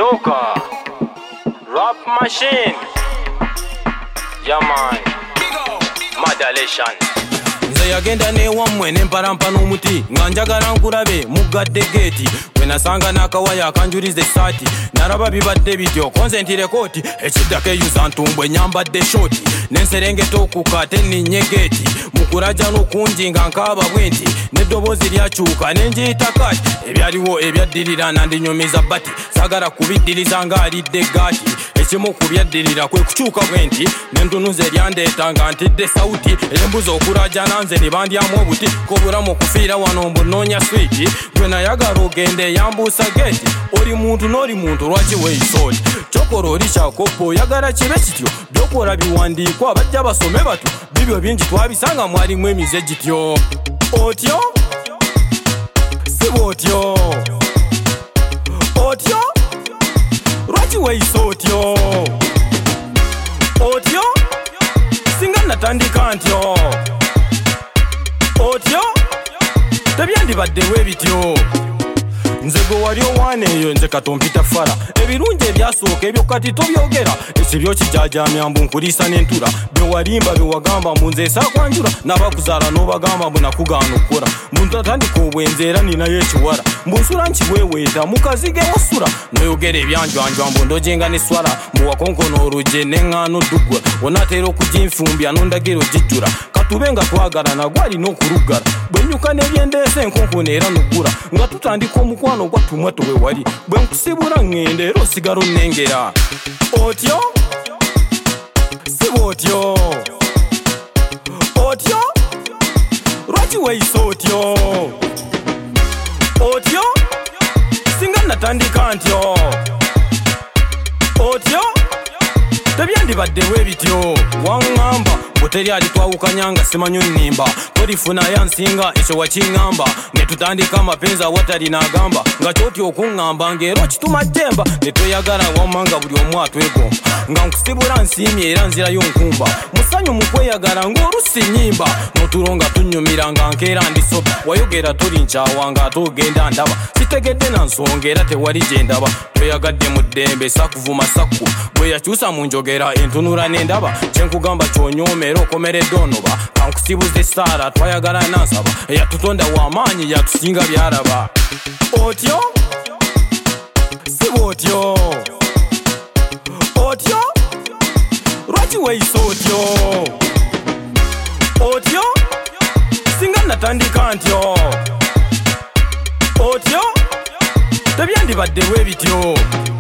Joker, Rap Machine, yeah man, Modulation. Nze yagenda newammwe nemparampa n'omuti nga njagala nkulabe mugadde geeti bwe nasanga n'akawaya akanjuliza essaati naraba bibadde bityo konsentire kooti ekiddako eyuza ntumbwe nyambadde shooti n'enserengeta okuka tenninye geeti mukulaja n'okungi nga nkaaba bwenti n'eddoboozi lyakyuka nenjiyita kati ebyaliwo ebyaddirira nandinyumiza bati sagala kubiddiriza ng'alidde gaati ekimu ku byaddirira kwe kukyuka bwenti n'entunuza eryandeeta nga ntidde sawuti embuzi okulajana nze nebandyamu obuti kobulamu okufiira wano mbunoonya switi gwe nayagala ogende yambuusa geeti oli muntu n'oli muntu lwaki weeyisooti kyokola oli kyakopo oyagala kibe kityo byokola biwandiikwa bajja basome batu bibyo bingi twabisanga mwalimu emize gityo otyo si bwotyo otyo lwaki weeyisa otyo otyo singa natandika ntyo otyo tebyandibaddewo ebityo nze gwe wali owaana eyo nze katompita fala ebirungi ebyasooka ebyo kati tobyogera ekibyo kijajamya mbu nkuliisa n'entula bye walimba bye wagamba mbu nze esaakwanjula n'abakuzaala n'obagamba mbu nakugaana okukola muntu atandika obwenzi era ninayo ekiwala mbu nsula nkiweeweeta mukazige wasula noyogera ebyanjwanjwa mbu ndojenga n'eswala mbu wakonkona olugye n'eŋŋaano ddugwa onaateera okuginfumbya n'ondagira ogijjula katube nga twagalana gwalina okuluggala bwenyuka n'ebyendeesa enkonkona era n'oggula nga tutandika omukwano gwatumwa towe wali bwe nkusibula ŋŋende era osigala onnengera otyo si bwotyo otyo lwaki weeyisa otyo otyo singa natandika ntyo otyo tebyandibaddewo ebityo waŋŋamba buteri alitwawukanya nga simanyi nnimba tolifuna yansinga ekyo wakiŋŋamba ne tutandika amapenzi awatali n'agamba nga kyotya okuŋŋamba ng'era okituma jjemba ne toyagala wamma nga buli omu atwegomba nga nkusibula nsiimye era nzirayo nkumba musanyu mu kweyagala ng'olusi nnyimba n'otulo nga tunnyumira nga nkeera ndisoba wayogera toli nkyawa ng'ate ogenda ndaba sitegedde na nsonga era tewali gye ndaba toyagadde mu ddembe sakuvuma sakku bwe yakyusa mu njogera entunula n'endaba kyenkugamba kyonyooma era okomeredde onoba kankusibuza essaala twayagala nansaba eyatutonda w'amaanyi yatusinga byalaba otyo si bwotyo otyo lwaki weeyisa otyo otyo singa natandika ntyo otyo tebyandibaddewo ebityo